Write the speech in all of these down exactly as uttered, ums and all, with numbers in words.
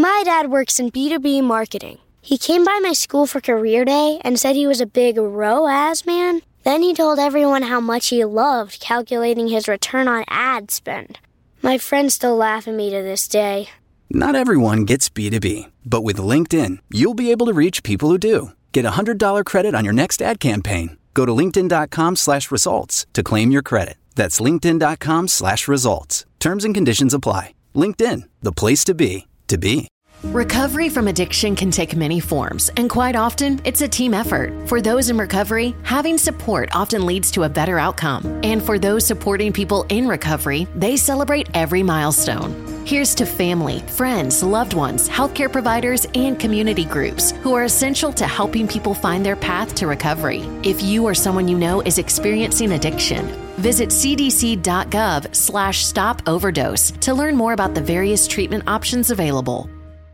My dad works in B two B marketing. He came by my school for career day and said he was a big R O A S man. Then he told everyone how much he loved calculating his return on ad spend. My friends still laugh at me to this day. Not everyone gets B two B, but with LinkedIn, you'll be able to reach people who do. Get a one hundred dollars credit on your next ad campaign. Go to linkedin.com slash results to claim your credit. That's linkedin.com slash results. Terms and conditions apply. LinkedIn, the place to be, to be. Recovery from addiction can take many forms, and quite often, it's a team effort. For those in recovery, having support often leads to a better outcome. And for those supporting people in recovery, they celebrate every milestone. Here's to family, friends, loved ones, healthcare providers, and community groups who are essential to helping people find their path to recovery. If you or someone you know is experiencing addiction, visit cdc.gov slash stop overdose to learn more about the various treatment options available.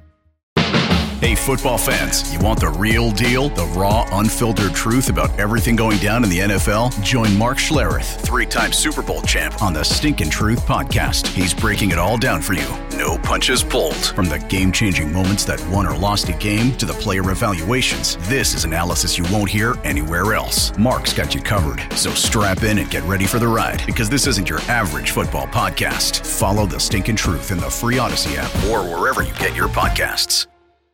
Hey, football fans, you want the real deal, the raw, unfiltered truth about everything going down in the N F L? Join Mark Schlereth, three-time Super Bowl champ, on the Stinkin' Truth podcast. He's breaking it all down for you. No punches pulled. From the game-changing moments that won or lost a game to the player evaluations, this is analysis you won't hear anywhere else. Mark's got you covered, so strap in and get ready for the ride, because this isn't your average football podcast. Follow the Stinkin' Truth in the free Odyssey app or wherever you get your podcasts.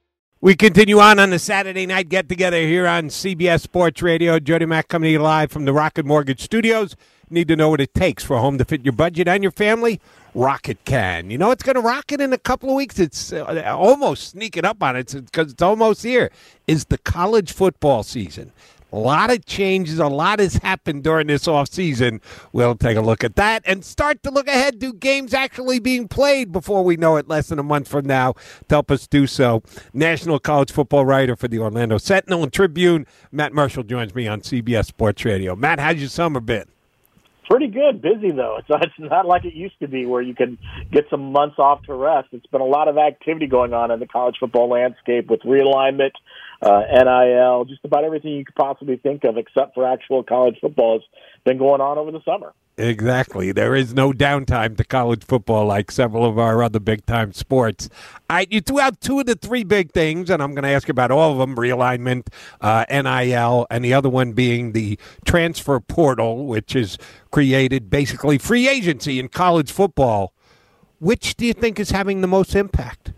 We continue on on the Saturday night get-together here on C B S Sports Radio. Jody Mack coming to you live from the Rocket Mortgage Studios. Need to know what it takes for a home to fit your budget and your family? Rocket can. You know it's going to rocket in a couple of weeks. It's uh, almost sneaking up on it because it's almost here. Is the college football season. A lot of changes, a lot has happened during this offseason. We'll take a look at that and start to look ahead to games actually being played before we know it, less than a month from now. To help us do so, national college football writer for the Orlando Sentinel and Tribune, Matt Marshall, joins me on C B S Sports Radio. Matt, how's your summer been? Pretty good. Busy, though. It's, it's not like it used to be where you can get some months off to rest. It's been a lot of activity going on in the college football landscape with realignment, uh, N I L, just about everything you could possibly think of except for actual college football has been going on over the summer. Exactly. There is no downtime to college football like several of our other big-time sports. All right, you threw out two of the three big things, and I'm going to ask you about all of them, realignment, uh, N I L, and the other one being the transfer portal, which is created basically free agency in college football. Which do you think is having the most impact?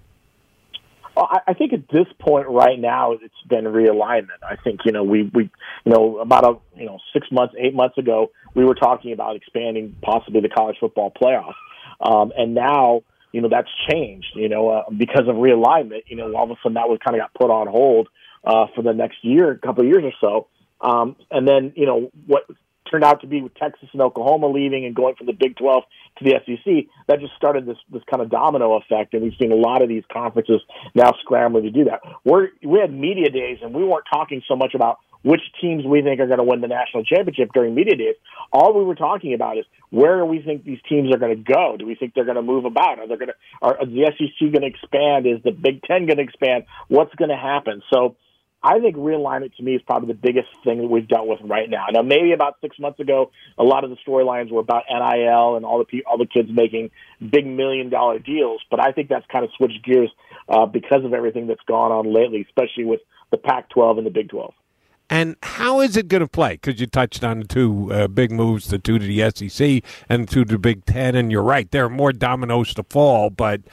Well, I think at this point right now, it's been realignment. I think, you know, we, we, you know, about a, you know, six months, eight months ago, we were talking about expanding possibly the college football playoff. Um, and now, you know, that's changed, you know, uh, because of realignment, you know, all of a sudden that was kind of got put on hold uh, for the next year, a couple of years or so. Um, and then, you know, what turned out to be with Texas and Oklahoma leaving and going from the Big twelve to the S E C, that just started this this kind of domino effect, and we've seen a lot of these conferences now scrambling to do that. We're, we had media days, and we weren't talking so much about which teams we think are going to win the national championship during media days. All we were talking about is where do we think these teams are going to go? Do we think they're going to move about? Are they going to? Are the S E C going to expand? Is the Big Ten going to expand? What's going to happen? So I think realignment to me is probably the biggest thing that we've dealt with right now. Now, maybe about six months ago, a lot of the storylines were about N I L and all the pe- all the kids making big million dollar deals, but I think that's kind of switched gears uh, because of everything that's gone on lately, especially with the Pac twelve and the Big twelve. And how is it going to play? Because you touched on the two uh, big moves, the two to the S E C and the two to the Big Ten, and you're right, there are more dominoes to fall, but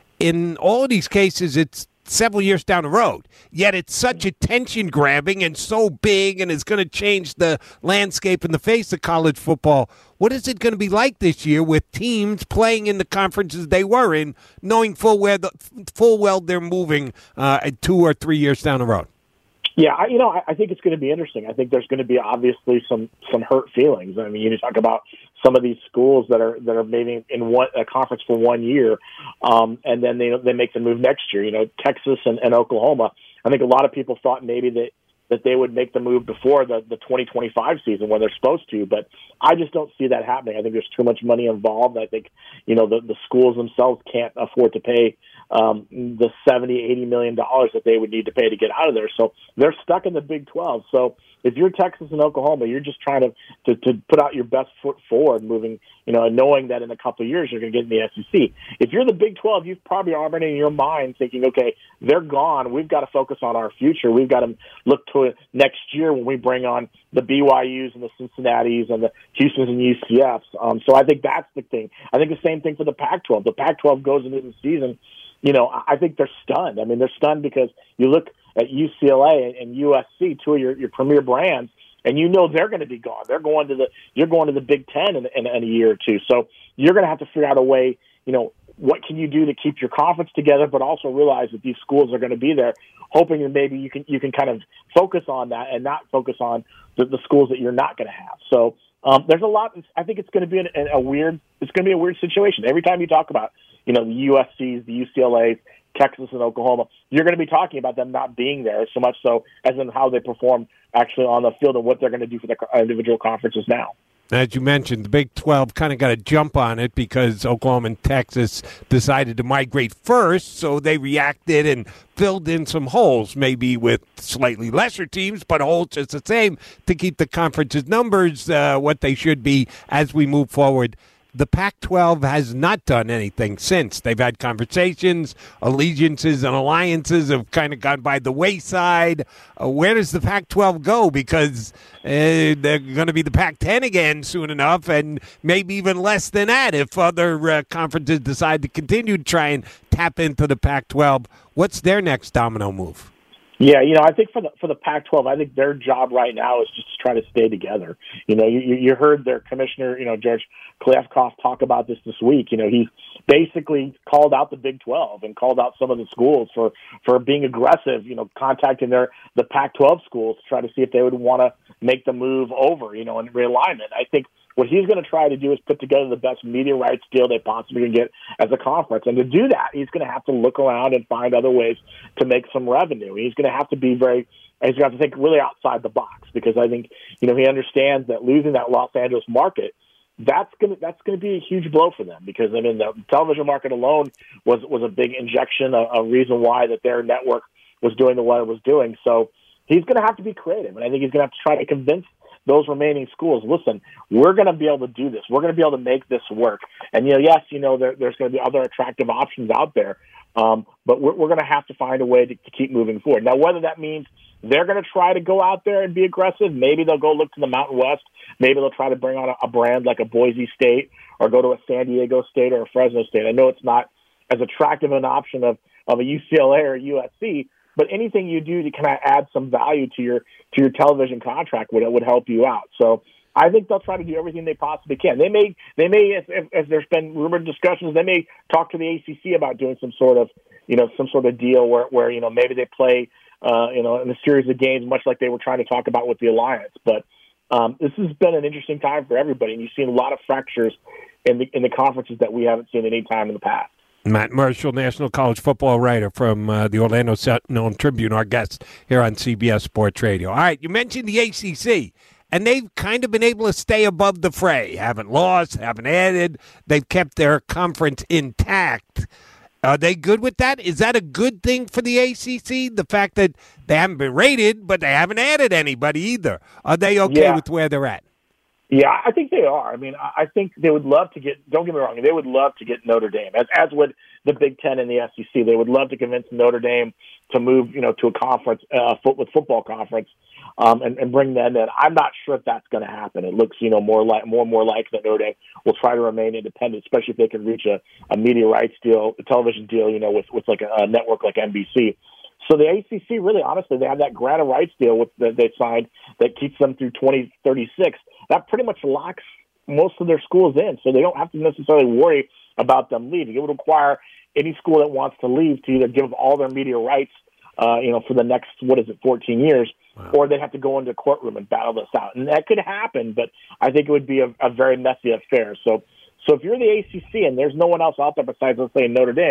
in all of these cases, it's several years down the road, yet it's such attention-grabbing and so big and it's going to change the landscape and the face of college football. What is it going to be like this year with teams playing in the conferences they were in, knowing full well, the, full well they're moving uh, two or three years down the road? Yeah, I, you know, I, I think it's going to be interesting. I think there's going to be obviously some some hurt feelings. I mean, you talk about some of these schools that are that are maybe in one a conference for one year, um, and then they they make the move next year. You know, Texas and, and Oklahoma. I think a lot of people thought maybe that that they would make the move before the, the twenty twenty-five season when they're supposed to. But I just don't see that happening. I think there's too much money involved. I think, you know, the, the schools themselves can't afford to pay um, the seventy, eighty million dollars that they would need to pay to get out of there. So they're stuck in the Big twelve. So if you're Texas and Oklahoma, you're just trying to, to, to put out your best foot forward, moving, you know, and knowing that in a couple of years you're going to get in the S E C. If you're the Big twelve, you've probably already in your mind thinking, okay, they're gone. We've got to focus on our future. We've got to look to it next year when we bring on the B Y Us and the Cincinnatis and the Houstons and U C Fs. Um, so I think that's the thing. I think the same thing for the Pac twelve. The Pac twelve goes into the season, you know, I think they're stunned. I mean, they're stunned because you look at U C L A and U S C, two of your, your premier brands, and you know they're going to be gone. They're going to the you're going to the Big Ten in, in, in a year or two. So you're going to have to figure out a way, you know, what can you do to keep your conference together, but also realize that these schools are going to be there, hoping that maybe you can you can kind of focus on that and not focus on the, the schools that you're not going to have. So um, there's a lot. I think it's going to be a, a weird. It's going to be a weird situation. Every time you talk about, you know, the U S Cs, the U C L As, Texas and Oklahoma, you're going to be talking about them not being there so much so as in how they perform actually on the field and what they're going to do for their individual conferences now. As you mentioned, the Big twelve kind of got a jump on it because Oklahoma and Texas decided to migrate first, so they reacted and filled in some holes, maybe with slightly lesser teams, but holes just the same to keep the conference's numbers uh, what they should be as we move forward. The Pac twelve has not done anything since. They've had conversations, allegiances and alliances have kind of gone by the wayside. Uh, where does the Pac twelve go? Because uh, they're going to be the Pac ten again soon enough, and maybe even less than that if other uh, conferences decide to continue to try and tap into the Pac twelve. What's their next domino move? Yeah, you know, I think for the for the Pac twelve, I think their job right now is just to try to stay together. You know, you you heard their commissioner, you know, George Kliavkoff talk about this this week. You know, he basically called out the Big twelve and called out some of the schools for, for being aggressive, you know, contacting their the Pac twelve schools to try to see if they would want to make the move over, you know, and realignment. I think what he's going to try to do is put together the best media rights deal they possibly can get as a conference. And to do that, he's going to have to look around and find other ways to make some revenue. He's going to have to be very, he's going to have to think really outside the box because I think, you know, he understands that losing that Los Angeles market, that's going to, that's going to be a huge blow for them because, I mean, the television market alone was, was a big injection, a, a reason why that their network was doing the what it was doing. So he's going to have to be creative. And I think he's going to have to try to convince those remaining schools, listen, we're going to be able to do this. We're going to be able to make this work. And, you know, yes, you know, there, there's going to be other attractive options out there, um, but we're, we're going to have to find a way to, to keep moving forward. Now, whether that means they're going to try to go out there and be aggressive, maybe they'll go look to the Mountain West, maybe they'll try to bring on a, a brand like a Boise State or go to a San Diego State or a Fresno State. I know it's not as attractive an option of, of a U C L A or a U S C, but anything you do to kind of add some value to your to your television contract would would help you out. So I think they'll try to do everything they possibly can. They may they may if, if, if there's been rumored discussions, they may talk to the A C C about doing some sort of you know some sort of deal where where you know maybe they play uh, you know in a series of games, much like they were trying to talk about with the Alliance. But um, this has been an interesting time for everybody, and you've seen a lot of fractures in the in the conferences that we haven't seen at any time in the past. Matt Marshall, national college football writer from uh, the Orlando Sentinel-Tribune, our guest here on C B S Sports Radio. All right, you mentioned the A C C, and they've kind of been able to stay above the fray. Haven't lost, haven't added. They've kept their conference intact. Are they good with that? Is that a good thing for the A C C, the fact that they haven't been rated, but they haven't added anybody either? Are they okay yeah. with where they're at? Yeah, I think they are. I mean, I think they would love to get, don't get me wrong, they would love to get Notre Dame, as as would the Big Ten and the S E C. They would love to convince Notre Dame to move, you know, to a conference, uh, foot with football conference, um, and, and bring them in. I'm not sure if that's going to happen. It looks, you know, more like more and more likely that Notre Dame will try to remain independent, especially if they can reach a, a media rights deal, a television deal, you know, with, with like a, a network like N B C. So the A C C, really, honestly, they have that grant of rights deal with, that they signed that keeps them through twenty thirty-six. That pretty much locks most of their schools in, so they don't have to necessarily worry about them leaving. It would require any school that wants to leave to either give up all their media rights, uh, you know, for the next, what is it, fourteen years, wow. or they'd have to go into a courtroom and battle this out. And that could happen, but I think it would be a, a very messy affair. So, so if you're the A C C and there's no one else out there besides, let's say, Notre Dame,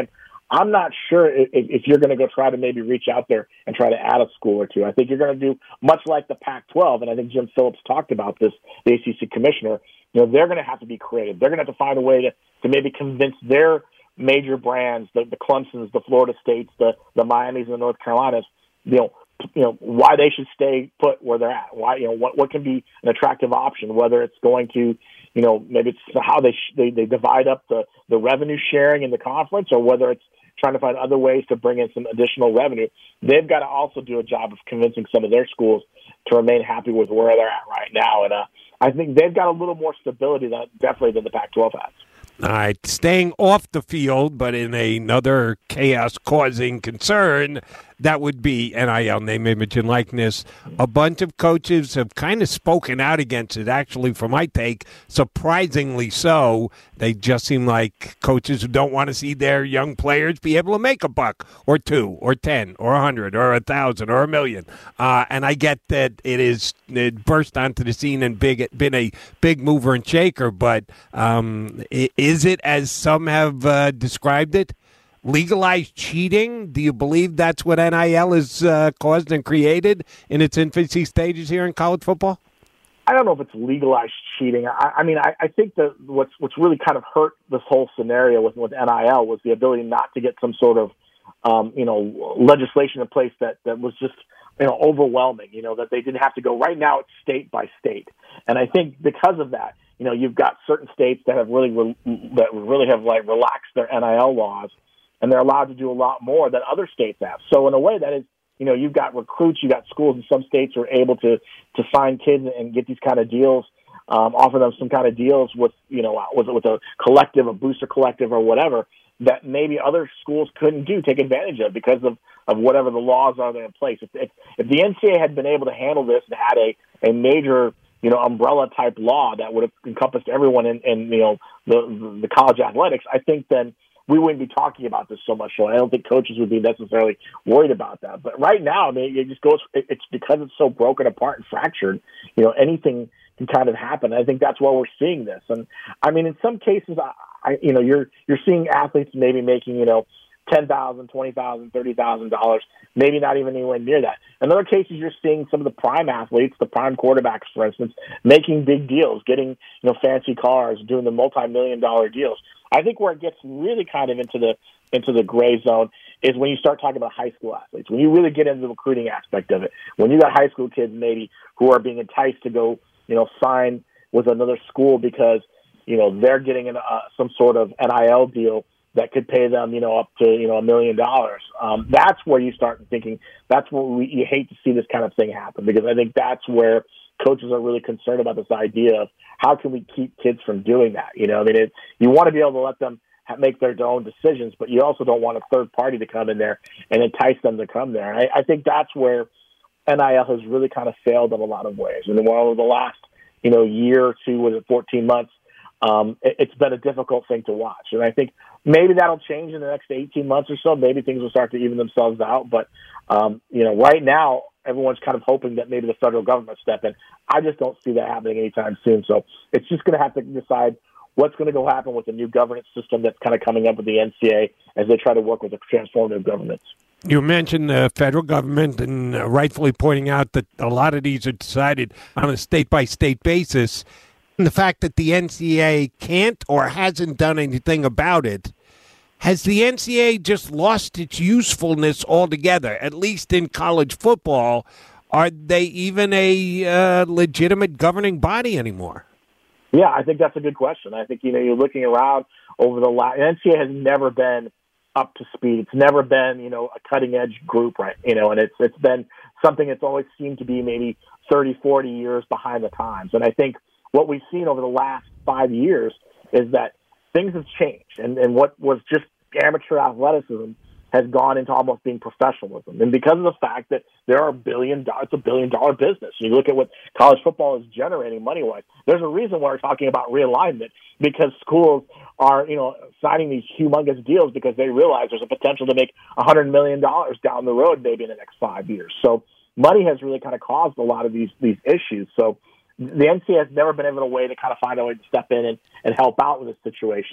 I'm not sure if, if you're going to go try to maybe reach out there and try to add a school or two. I think you're going to do much like the Pac twelve, and I think Jim Phillips talked about this, the A C C commissioner. You know, they're going to have to be creative. They're going to have to find a way to, to maybe convince their major brands, the, the Clemsons, the Florida States, the, the Miamis, and the North Carolinas, you know, you know, why they should stay put where they're at. Why, you know, what, what can be an attractive option, whether it's going to, you know, maybe it's how they, sh- they, they divide up the, the revenue sharing in the conference, or whether it's trying to find other ways to bring in some additional revenue. They've got to also do a job of convincing some of their schools to remain happy with where they're at right now. And uh, I think they've got a little more stability than, definitely than the Pac twelve has. All right, staying off the field, but in another chaos-causing concern, that would be N I L, name, image, and likeness. A bunch of coaches have kind of spoken out against it, actually, for my take, surprisingly so. They just seem like coaches who don't want to see their young players be able to make a buck or two or ten or a hundred or a thousand or a million. Uh, and I get that it is it burst onto the scene and big, been a big mover and shaker, but um, is it, as some have uh, described it, legalized cheating? Do you believe that's what N I L has uh, caused and created in its infancy stages here in college football? I don't know if it's legalized cheating. I, I mean, I, I think that what's what's really kind of hurt this whole scenario with, with N I L was the ability not to get some sort of, um, you know, legislation in place that, that was just, you know, overwhelming, you know, that they didn't have to go. Right now it's state by state. And I think because of that, you know, you've got certain states that have really, re- that really have like relaxed their N I L laws, and they're allowed to do a lot more than other states have. So in a way, that is, you know, you've got recruits, you've got schools in some states who are able to, to find kids and get these kind of deals, um, offer them some kind of deals with, you know, with, with a collective, a booster collective or whatever, that maybe other schools couldn't do, take advantage of because of, of whatever the laws are there in place. If, if, if the N C A A had been able to handle this and had a, a major, you know, umbrella type law that would have encompassed everyone in, in you know, the, the college athletics, I think then we wouldn't be talking about this so much. So I don't think coaches would be necessarily worried about that. But right now, I mean, it just goes, it's because it's so broken apart and fractured, you know, anything can kind of happen. I think that's why we're seeing this. And I mean, in some cases, I, I you know, you're, you're seeing athletes maybe making, you know, ten thousand dollars, twenty thousand dollars, thirty thousand dollars, maybe not even anywhere near that. In other cases, you're seeing some of the prime athletes, the prime quarterbacks, for instance, making big deals, getting, you know, fancy cars, doing the multi-million dollar deals. I think where it gets really kind of into the into the gray zone is when you start talking about high school athletes, when you really get into the recruiting aspect of it, when you got high school kids maybe who are being enticed to go, you know, sign with another school because, you know, they're getting an, uh, some sort of N I L deal that could pay them, you know, up to, you know, a million dollars. Um, that's where you start thinking, that's where we, you hate to see this kind of thing happen, because I think that's where coaches are really concerned about this idea of how can we keep kids from doing that? You know, I mean, it, you want to be able to let them have, make their own decisions, but you also don't want a third party to come in there and entice them to come there. And I, I think that's where N I L has really kind of failed in a lot of ways. And over the last, you know, year or two, was it fourteen months, um, it, it's been a difficult thing to watch. And I think maybe that'll change in the next eighteen months or so. Maybe things will start to even themselves out. But, um, you know, right now, everyone's kind of hoping that maybe the federal government step in. I just don't see that happening anytime soon. So it's just going to have to decide what's going to go happen with the new governance system that's kind of coming up with the N C A A as they try to work with the transformative governments. You mentioned the federal government and uh, rightfully pointing out that a lot of these are decided on a state-by-state basis. And the fact that the N C A A can't or hasn't done anything about it, has the N C A A just lost its usefulness altogether, at least in college football? Are they even a uh, legitimate governing body anymore? Yeah, I think that's a good question. I think, you know, you're looking around over the last, N C A A has never been up to speed. It's never been, you know, a cutting edge group, right? You know, and it's it's been something that's always seemed to be maybe thirty, forty years behind the times. And I think what we've seen over the last five years is that things have changed. And, and what was just amateur athleticism has gone into almost being professionalism. And because of the fact that there are billion dollars, it's a billion dollar business. You look at what college football is generating money-wise. There's a reason why we're talking about realignment, because schools are, you know, signing these humongous deals because they realize there's a potential to make one hundred million dollars down the road, maybe in the next five years. So money has really kind of caused a lot of these, these issues. So the N C A A has never been able to way to kind of find a way to step in and, and help out with this situation.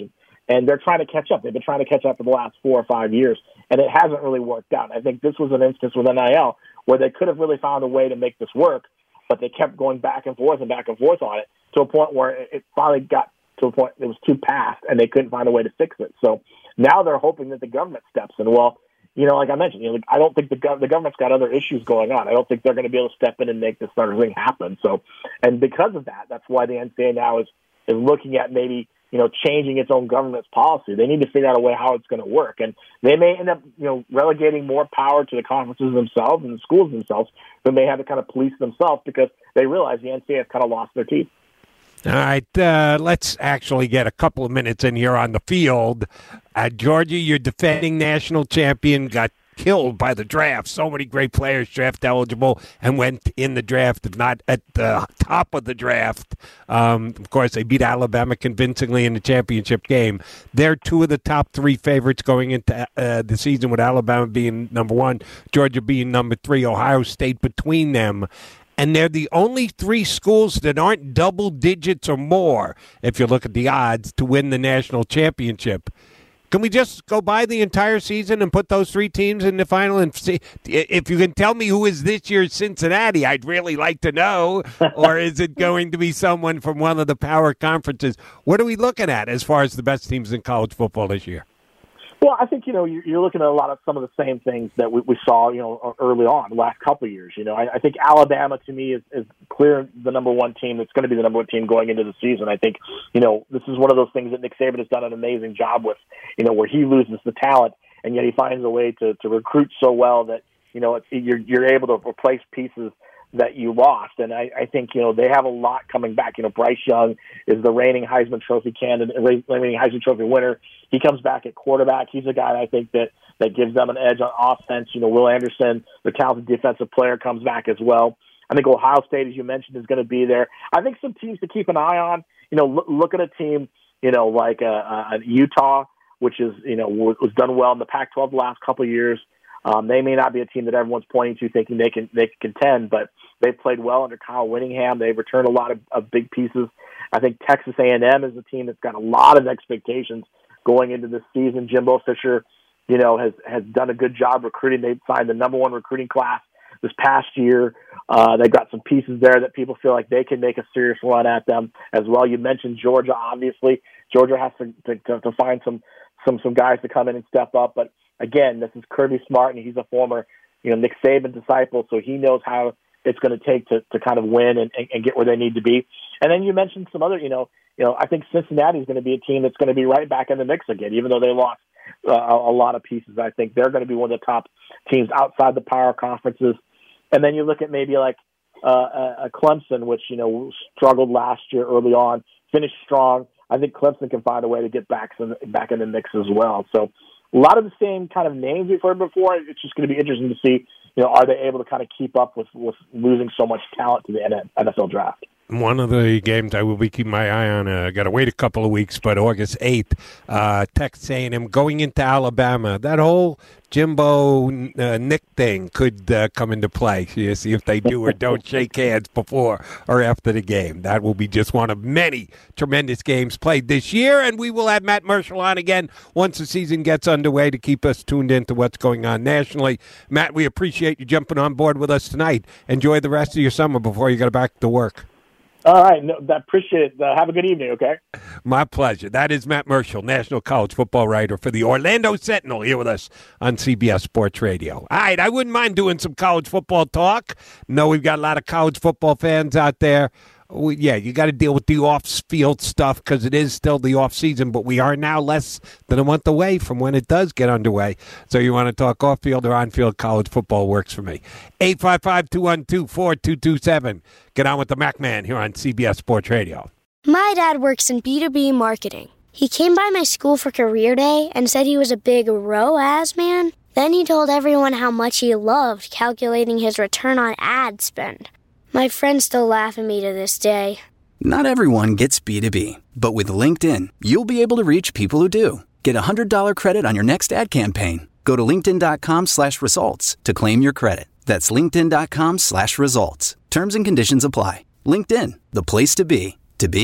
and they're trying to catch up. They've been trying to catch up for the last four or five years, and it hasn't really worked out. I think this was an instance with N I L where they could have really found a way to make this work, but they kept going back and forth and back and forth on it to a point where it finally got to a point it was too past, and they couldn't find a way to fix it. So now they're hoping that the government steps in. Well, you know, like I mentioned, you know, I don't think the, gov- the government's got other issues going on. I don't think they're going to be able to step in and make this sort of thing happen. So, and because of that, that's why the N C double A now is, is looking at maybe, you know, changing its own government's policy. They need to figure out a way how it's going to work. And they may end up, you know, relegating more power to the conferences themselves and the schools themselves than they have to kind of police themselves because they realize the N C double A has kind of lost their teeth. All right, uh, let's actually get a couple of minutes in here on the field. Uh, Georgia, your defending national champion, got killed by the draft. So many great players draft eligible and went in the draft, if not at the top of the draft. Um, of course, they beat Alabama convincingly in the championship game. They're two of the top three favorites going into uh, the season, with Alabama being number one, Georgia being number three, Ohio State between them. And they're the only three schools that aren't double digits or more, if you look at the odds, to win the national championship. Can we just go by the entire season and put those three teams in the final and see? If you can tell me who is this year's Cincinnati, I'd really like to know. Or is it going to be someone from one of the power conferences? What are we looking at as far as the best teams in college football this year? Well, I think, you know, you're looking at a lot of some of the same things that we, we saw, you know, early on, the last couple of years. You know, I, I think Alabama, to me, is, is clear the number one team that's going to be the number one team going into the season. I think, you know, this is one of those things that Nick Saban has done an amazing job with, you know, where he loses the talent, and yet he finds a way to, to recruit so well that, you know, it's, you're, you're able to replace pieces that you lost. And I, I think, you know, they have a lot coming back. You know, Bryce Young is the reigning Heisman Trophy candidate, reigning Heisman Trophy winner. He comes back at quarterback. He's a guy I think that, that gives them an edge on offense. You know, Will Anderson, the talented defensive player, comes back as well. I think Ohio State, as you mentioned, is going to be there. I think some teams to keep an eye on, you know, look, look at a team, you know, like uh, uh, Utah, which is, you know, was done well in the Pac twelve the last couple of years. Um, they may not be a team that everyone's pointing to thinking they can they can contend, but they've played well under Kyle Whittingham. They've returned a lot of, of big pieces. I think Texas A and M is a team that's got a lot of expectations going into this season. Jimbo Fisher, you know, has, has done a good job recruiting. They've signed the number one recruiting class this past year. Uh, they've got some pieces there that people feel like they can make a serious run at them as well. You mentioned Georgia, obviously. Georgia has to, to, to find some, some, some guys to come in and step up, but again, this is Kirby Smart, and he's a former, you know, Nick Saban disciple, so he knows how it's going to take to, to kind of win and, and, and get where they need to be. And then you mentioned some other, you know, you know, I think Cincinnati is going to be a team that's going to be right back in the mix again, even though they lost uh, a lot of pieces. I think they're going to be one of the top teams outside the power conferences. And then you look at maybe like uh, a Clemson, which, you know, struggled last year early on, finished strong. I think Clemson can find a way to get back in, back in the mix as well. So a lot of the same kind of names we've heard before. It's just going to be interesting to see, you know, are they able to kind of keep up with, with losing so much talent to the N F L draft? One of the games I will be keeping my eye on, I uh, got to wait a couple of weeks, but August eighth, uh, Texas A and M going into Alabama. That whole Jimbo uh, Nick thing could uh, come into play. You see if they do or don't shake hands before or after the game. That will be just one of many tremendous games played this year, and we will have Matt Marshall on again once the season gets underway to keep us tuned into what's going on nationally. Matt, we appreciate you jumping on board with us tonight. Enjoy the rest of your summer before you go back to work. All right. No, I appreciate it. Uh, have a good evening, okay? My pleasure. That is Matt Marshall, national college football writer for the Orlando Sentinel, here with us on C B S Sports Radio. All right, I wouldn't mind doing some college football talk. No, we've got a lot of college football fans out there. We, yeah, you got to deal with the off-field stuff because it is still the off-season, but we are now less than a month away from when it does get underway. So you want to talk off-field or on-field, college football works for me. eight five five, two one two, four two two seven. Get on with the Mac Man here on C B S Sports Radio. My dad works in B two B marketing. He came by my school for career day and said he was a big R O A S man. Then he told everyone how much he loved calculating his return on ad spend. My friends still laugh at me to this day. Not everyone gets B two B, but with LinkedIn, you'll be able to reach people who do. Get a one hundred dollars credit on your next ad campaign. Go to linkedin.com slash results to claim your credit. That's linkedin.com slash results. Terms and conditions apply. LinkedIn, the place to be, to be.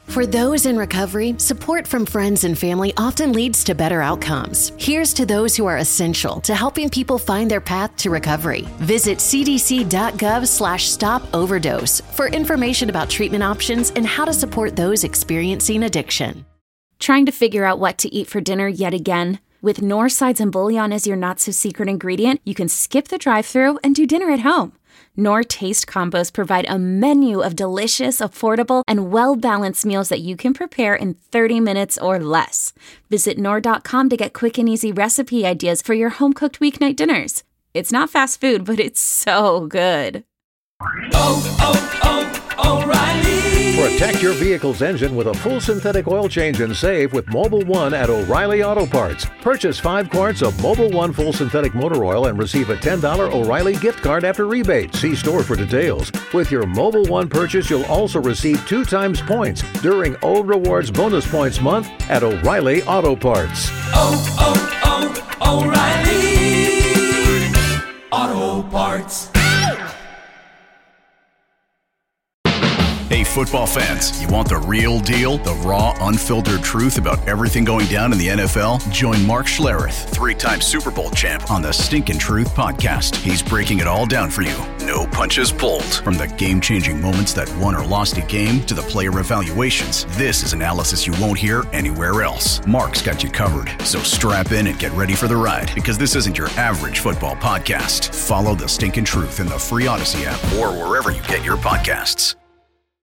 For those in recovery, support from friends and family often leads to better outcomes. Here's to those who are essential to helping people find their path to recovery. Visit cdc.gov slash stop overdose for information about treatment options and how to support those experiencing addiction. Trying to figure out what to eat for dinner yet again? With Knorr sides and bouillon as your not-so-secret ingredient, you can skip the drive-thru and do dinner at home. Knorr Taste Combos provide a menu of delicious, affordable, and well-balanced meals that you can prepare in thirty minutes or less. Visit Knorr dot com to get quick and easy recipe ideas for your home-cooked weeknight dinners. It's not fast food, but it's so good. Oh, oh, oh, O'Reilly! Protect your vehicle's engine with a full synthetic oil change and save with Mobil one at O'Reilly Auto Parts. Purchase five quarts of Mobil one full synthetic motor oil and receive a ten dollars O'Reilly gift card after rebate. See store for details. With your Mobil one purchase, you'll also receive two times points during O Rewards Bonus Points Month at O'Reilly Auto Parts. Oh, oh, oh, O'Reilly Auto Parts. Hey, football fans, you want the real deal, the raw, unfiltered truth about everything going down in the N F L? Join Mark Schlereth, three-time Super Bowl champ, on the Stinkin' Truth podcast. He's breaking it all down for you. No punches pulled. From the game-changing moments that won or lost a game to the player evaluations, this is analysis you won't hear anywhere else. Mark's got you covered, so strap in and get ready for the ride, because this isn't your average football podcast. Follow the Stinkin' Truth in the free Odyssey app or wherever you get your podcasts.